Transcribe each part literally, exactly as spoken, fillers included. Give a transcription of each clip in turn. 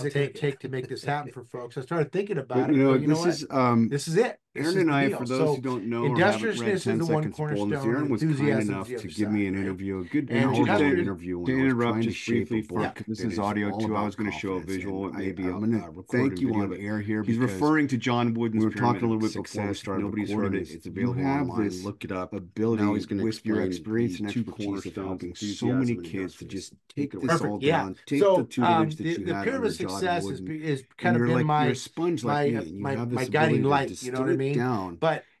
is I'll it going take to it. take to make this happen for folks? I started thinking about But it. you know, well, you know this what? is um This is it. This Aaron is and the I, deal. for those So who don't know or haven't industriousness read is ten the one Seconds of Boldness, cornerstone, Aaron was kind enthusiasm's enough the to other give me side, an right? interview, a good And hour long Chester- interview. when To I was interrupt trying to just shape a briefly, book for, this that is audio all too. I about was going to show a confidence. visual, And I- maybe a, I'm gonna a thank recorded you video. on but air here He's because referring to John Wooden's we were talking a little Pyramid of bit before we Success. started Nobody's recording heard this. it. It's You available have online. this Look it up. ability Now he's going to with your explain experience and the two expertise of cornerstones, helping so enthusiasm many and kids to industriousness. just Take take it this away. all Perfect. Yeah. down, take So the tutelage um, that the, you the had pyramid under of John success is Wooden. is And kind of you're been like my you're a sponge like my me, and you my have this my ability guiding to light. You know distill what I it mean? down. But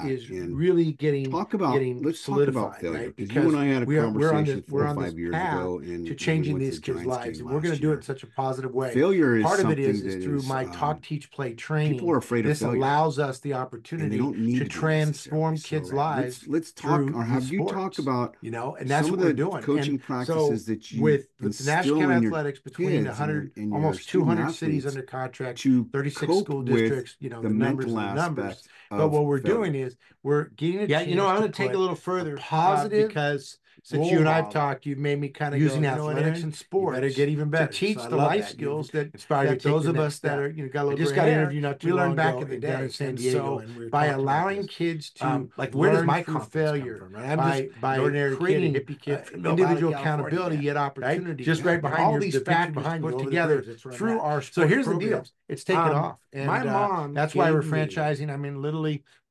that is and really getting talk about getting let's talk about solidified, failure, right? because you and I had a we are, we're on conversation this, four we're or on this five years path ago in to even changing with these the kids' Giants lives, game and we're going to last do it year. in such a positive way. Failure is Part of it something is, is that through is, my um, talk, teach, play training. people are afraid of This failure. allows us the And they opportunity don't need to to be transform necessarily. kids' So lives let's let's talk through or have youth you sports, talk about you know, and that's some what of we're the doing. coaching And practices so that you with, with the Nash instill County in your Athletics, between kids and your, one hundred, and your almost two hundred student cities athletes under contract, to thirty-six cope school with districts, you know, the the numbers mental and the numbers. aspect But of what we're failure. doing is we're getting a Yeah, chance you know, I'm to going to take put a little further a positive, uh, because since role you and I've model talked, you've made me kind of using go, you know what, athletics Aaron? and You sports better get even better. to teach So I the love life that. skills You've that, inspired me that to take those the of next us that step. are, you know, got a I little just gray got hair, interviewed not too we long learned back ago in the down day. in San And Diego, so and we were by talking about allowing this. kids to Um, like, where does learn my through confidence come failure, from, right? I'm by, just by an ordinary kid, a creating hippie kid uh, from Mill individual Valley, California, accountability yet right? opportunity, Just right and behind all you, these the picture factors behind you, put over the together bridge, it's right through now. our So sports here's the deal. programs. It's taken Um, off. And my uh, mom that's why we're gave me franchising. I mean, literally,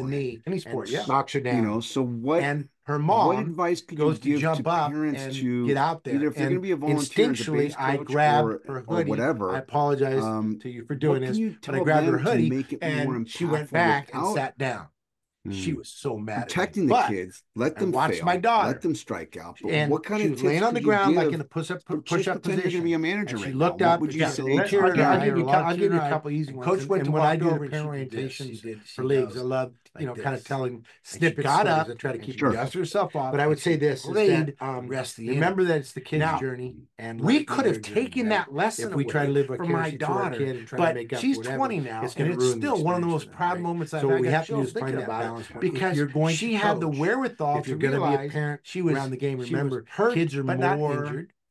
the way. knee Any and sport, yeah. knocks her down. You know, so what? and her what mom advice could goes you to give jump to up parents and to get out there. either if they're and going to be a volunteer as a instinctually, base I coach grab or, her or hoodie. whatever? I apologize um, to you for what doing can this, you but tell I grabbed her them to hoodie make it more and she went impactful back and without- sat down. She Hmm. was so mad protecting at me. the But kids? Let I them watched fail. my daughter, Let them strike out. But and what kind she of was tips laying on the could you ground like give? in a push up But push just up pretend you're position. going to be a manager And she right looked now. up. What would you yeah, say let to her her? I'll, give- I'll guy give or you. a cou- I'll launch give you a ride, couple easy and ones. Coach and, went and to when I walk do the over and parent she did orientation this, she did- for she leagues, does I love you know like kind of this. telling And she snippets. got stories. up I try to and keep she Sure. dust herself off. But I would and say she this is played, that um, rest the remember that it's the kid's Now, journey, and let we it be could their have journey, taken right? that lesson If we try to away live from my vicariously through our daughter, kid and try but to make up she's whatever, twenty now, it's and going to it's ruin the still one of the experience most for them, proud right? moments I've So had. what I we got have to do chills is find thinking that about it. balance point. Because If you're going she to had the coach, wherewithal if to you're going to be a realize parent she was around the game, she was remember hurt, kids are but more not injured.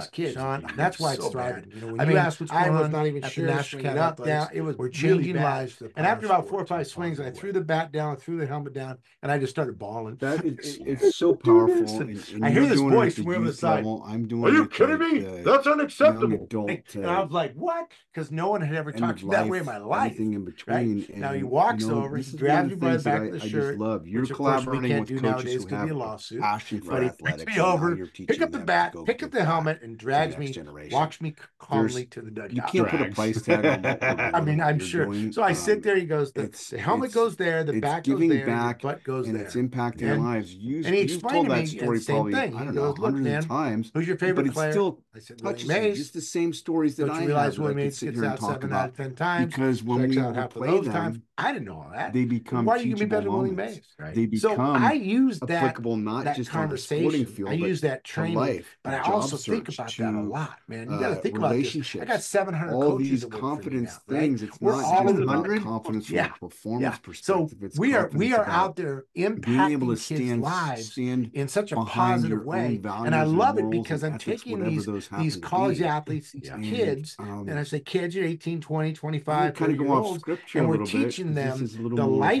these kids. Sean, It's that's why it's so thriving. bad. You know, when I you mean, ask what's I going was on not even at the sure National swinging Academy up, Athletics, down. It was we're changing really bad lives. for the And after power about four or sports in a five swings, I positive threw way. the bat down, threw the helmet down, and I just started bawling. That it, it- it's I so can't do powerful. this. And, and I you're hear this doing it voice at the from the other youth side. level. I'm doing Are you it kidding at me? the That's young unacceptable. adult And I uh, was like, what? Because no one had ever end talked of to me that way in life, my life. everything in Right? between. And, Now he you walks know, over, this he is grabs one me of the by the things that back I, of the I just shirt, love. You're which of course we collaborating can't with do coaches nowadays who because have be a a lawsuit. passion for But he picks athletics, me and now over, you're pick teaching up the them to bat, go pick give up the back helmet, and to the drags next me, generation. walks me calmly There's to the you dugout. can't put a Drags. price tag on what we're doing. I mean, what I'm you're sure. doing. So I sit Um, there. He goes, the, it's the helmet it's goes there, the it's bat goes giving there, your back, butt goes and there. it's impacting And lives. You and he you've explained told to that me story the same probably thing. I He don't know goes, look, hundreds man, of times, who's your but favorite it player? still I said, Willie touches you. Mays. Just the same stories that Don't I you realize have that Willie I could Mays sit gets here and out talk seven out about. of ten times? Because when Strikes we out half of play those them, times. I didn't know all that. they become Why are you gonna be teachable better than Willie moments. Mays? Right. They So become I use that applicable not that just on the sporting conversation. field, I but use that to training, life, but to I job also think search, about that a to lot, man. You got to uh, think about this. I relationships, got seven hundred all coaches these that work for me confidence now, right? things. It's We're not all just about about confidence from yeah, a performance yeah. So perspective. It's we are we confidence are about out there being able to impacting kids' stand lives stand in such a behind positive your way, own values and I and love it morals because and I'm ethics, taking whatever these those happen these to college be. athletes, these And kids, um, and I say kids, you're eighteen, twenty, I'm gonna twenty-five, kind thirty of go year off olds, script here and a we're little bit teaching because this them is a little the more of life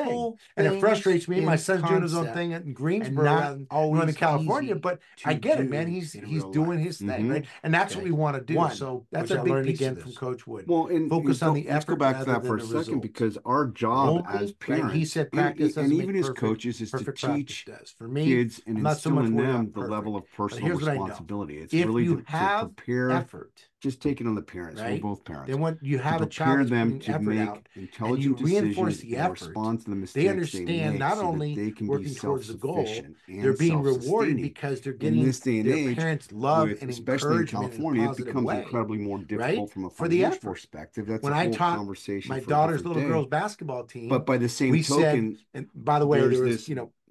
simple And it things frustrates me. My in son's doing his own concept thing in and Greensboro, not rather than always Northern California. easy But to I get it, man. do He's in he's real doing life. his thing, Mhm. right? And that's what Okay. we want to do. One, So that's which a I big learned piece again of from this. Coach Wood. Well, and, Focus and on don't- the let's go effort back to rather that for a than the second, results. because our job Only, as right, parents, he said and- practice and, doesn't even make as perfect. coaches, is to Perfect practice teach does. For me, kids and I'm not so instill much in worried them about the perfect. level of But personal here's what I know. responsibility. It's If really you to, to have prepare. effort, Just take it on the parents. right? We're both parents. then when you have to a child prepare that's them putting to effort make out, intelligent reinforce decisions the and effort, respond to the they mistakes they, understand make not so only that they can be working towards the goal, self-sufficient and they're being rewarded self-sustaining. because they're In getting this day and their age, parents' love with, and especially in encouragement in a California, it positive becomes way, incredibly more difficult right? from a For the financial effort. perspective. That's When a I whole taught conversation my for a daughter's different little day. girls basketball team, But by the same we token, said, and by the way, there's there was, this you know,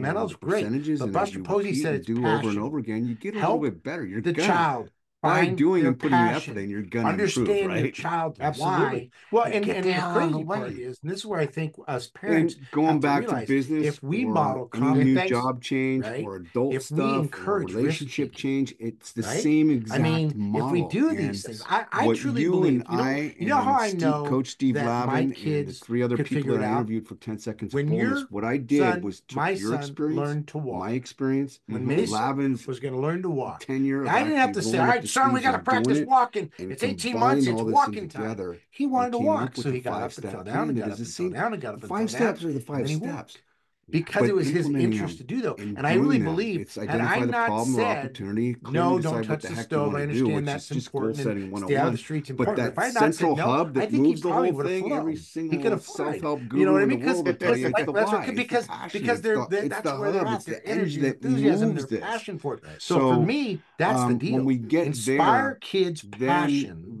fundamentals, the great. percentages, But and as Buster you Posey repeat said and it's do over and passion. over again, you get a Help little bit better. You're the gonna, child by find doing their and putting the passion. effort in, you're gonna Understand improve, your right? child's Absolutely. why. Well, And and, get and the the hell out of the crazy part way. is, and this is where I think us parents And going have to back to realize, business, if we or model any common new sense, job change, right? or adult If we stuff, or encourage relationship risk-taking, change, it's the right? same I exact mean, model. if we do these And things, I, I what truly you believe. and You know, I you know how and I Steve, know Coach Steve that my Lavin, and the kids three other could people figure that it I out? interviewed for ten seconds of When boldness, your what I did son, was took my your son, experience, learned to walk. my experience, When mhm, Mason Lavin's was going to learn to walk, tenure of I didn't have to actually say, "All rolling up right, the son, we sleeves got to and doing practice it, walking. and It's eighteen combined months. It's all this walking thing time." together, He and wanted to came walk, up with so the he got up and five-step fell down plan and that got is up the and fell same. down and got up The and fell five down. steps are the And five then he steps. walked. Because But it was his implementing interest them to do though. and And I really doing them, believe, it's had identify I the not problem or said, opportunity, no, clearly don't decide touch what the the heck you stove, I want to do, understand which that's is just goal important, setting and one stay oh out of one. the streets But important. that If I had not said central no, hub I that think he moves the probably whole would have thing, every flown. He could single have flied. self-help You know guru what I in the mean? Because world will tell you it's that's the what, why, it's the because passion, because it's they're, the, they're it's that's the where they're hub, at. it's Their the energy, engine their that enthusiasm, moves their this. passion for it. So, for So me, that's the um, deal. when we get Inspire there, kids' then passion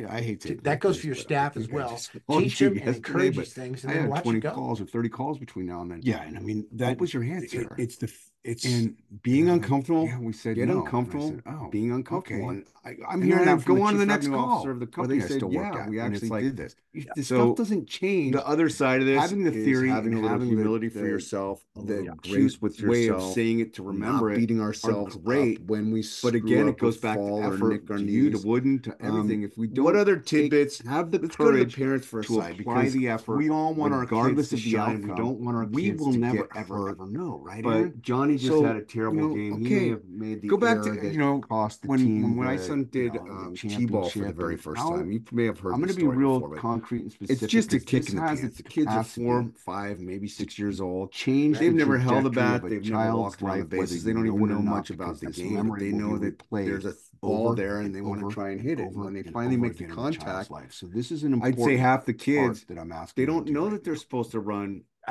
I, I hate to That goes for your staff as well. Teach them and encourage these things, and I then had watch twenty it go. calls or thirty calls between now and then. Yeah, and I mean that What was your it, answer? it's the f- it's And being they're like, uncomfortable. Yeah, we said get no. And I uncomfortable. said, oh, being uncomfortable. okay. And I, I'm And hearing then that from go the on to the chief next revenue call, officer of the where company they I said, still work yeah, at. we and it's actually like, did this. you- The so stuff doesn't change. the other side of this, having the is theory having and a little having the- humility for the- yourself, a the little grace cute with way of yourself, saying it to remember not it. beating ourselves great, up when we But again, it goes or back to fall or effort, nick our to you, knees. to Wooden, to Um, everything. If we don't what other take- tidbits? have the Let's go to the courage parents for a to side apply because the effort, we all want our regardless kids of to the shine. outcome, We don't want our we kids will to never get ever hurt. ever know, right? But Aaron? Johnny just so, had a terrible you know, game. He okay, may have made the go back error to that you know cost the when team when, when my the, son did you know, the um, t-ball for the championship. very And first now time. You may have heard I'm going this to be story real before, but concrete and it's specific. just a because kick this in the has pants. the The kids are capacity four, five, maybe six years old. change They've the never held a trajectory bat. of a They've never child's walked around the life, whether bases. They you don't know even it or know not, much about because the this game. But memory they will know be that replayed there's a ball over there, and and they want to over try and and hit it. over When they and finally over make the again in a child's contact, life. So this is an I'd important say half the part kids that I'm asking they you to don't do know right that they're now. supposed to run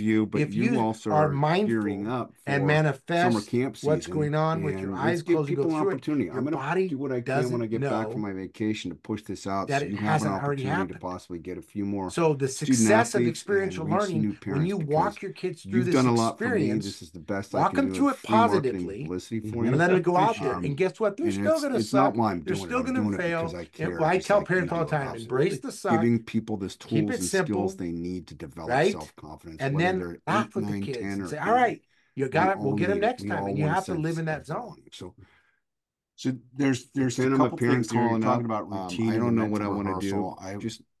you, but if you you also are are gearing mindful up and for manifest summer camp season. what's going on with your and eyes let's give closed, you go people an through it, opportunity. your I'm going body to do what I can when I doesn't get back know from my vacation to push this out, that so it you have an hasn't already opportunity to happened. possibly get a few more. So the student success of athletes experiential and reach some learning, new when parents, you because walk your kids through you've this done a lot for me. experience, This is the best I walk can them do through with it free marketing positively, publicity for and you. let them go out there. Um, And guess what? They're and still it's going to it's not suck. why I'm They're doing it. still I'm going to doing it fail. because I And care. well, I just tell like parents you all do. the time, embrace the suck, Giving people this keep tools it and simple, skills they need to develop right? self-confidence, And whether then they're laugh eight, with the nine, kids ten, and or say, all thirty. right, you We got it. all We'll get them need it. next We time. all And you want a have to live sense in that of zone. belonging. So So there's there's a pretend I'm a couple parent things here. You're calling talking up. about Um, routine I and don't know mental what I want to do. rehearsal. I Just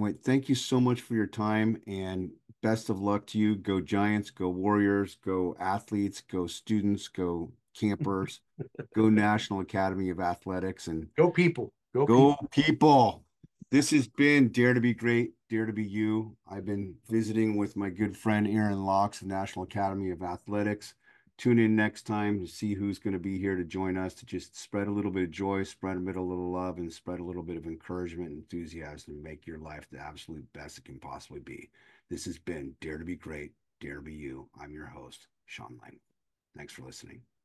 anyway, thank you so much for your time and best of luck to you. Go Giants, go Warriors, go athletes, go students, go campers, go National Academy of Athletics, and Go people. Go, go people. people. This has been Dare to Be Great, Dare to Be You. I've been visiting with my good friend Aaron Locks of National Academy of Athletics. Tune in next time to see who's going to be here to join us to just spread a little bit of joy, spread a bit of little love, and spread a little bit of encouragement and enthusiasm to make your life the absolute best it can possibly be. This has been Dare to Be Great, Dare to Be You. I'm your host, Sean Lang. Thanks for listening.